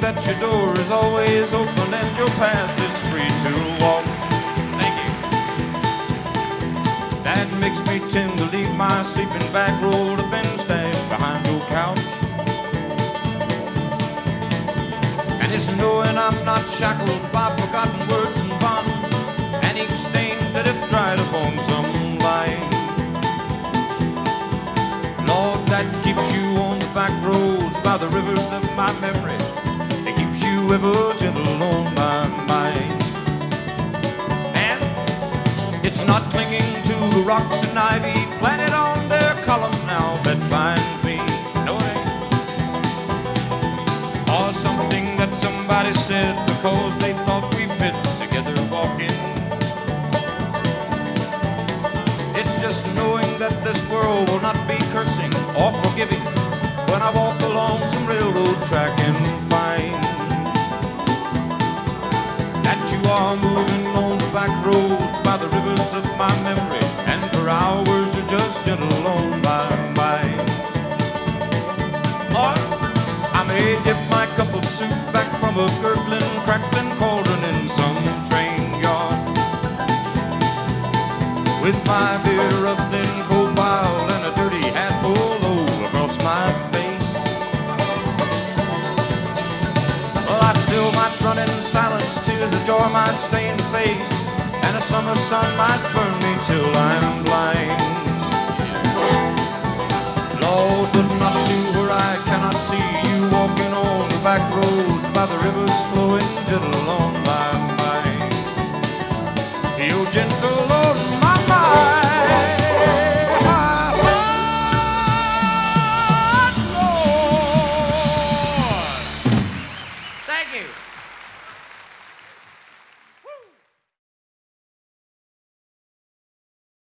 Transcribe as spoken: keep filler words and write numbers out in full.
that your door is always open and your path is free to walk. Thank you. That makes me tend to leave my sleeping bag rolled up and stashed behind your couch. And it's knowing I'm not shackled by forgotten words and bonds and ink stains that have dried upon some line. Lord, that keeps you on the back roads by the rivers of my memory. It keeps you ever gentle on my mind. And it's not clinging to the rocks and ivy planted on their columns now that bind me. No, it ain't. Or something that somebody said because they thought we fit together walking. It's just knowing that this world will not be cursing or forgiving when I walk along some railroad track and find that you are moving on the back roads by the rivers of my memory, and for hours you're just gentle on my mind. Or I may dip my cup of soup back from a gurgling, crackling cauldron in some train yard, with my beer rubbed in cold bile and a dirty hat pulled low across my face. Well, I still might run in silence, tears of joy might stain the face, and a summer sun might burn me till I'm blind. Lord, but not to where I cannot see you walking on the back roads by the rivers flowing gentle along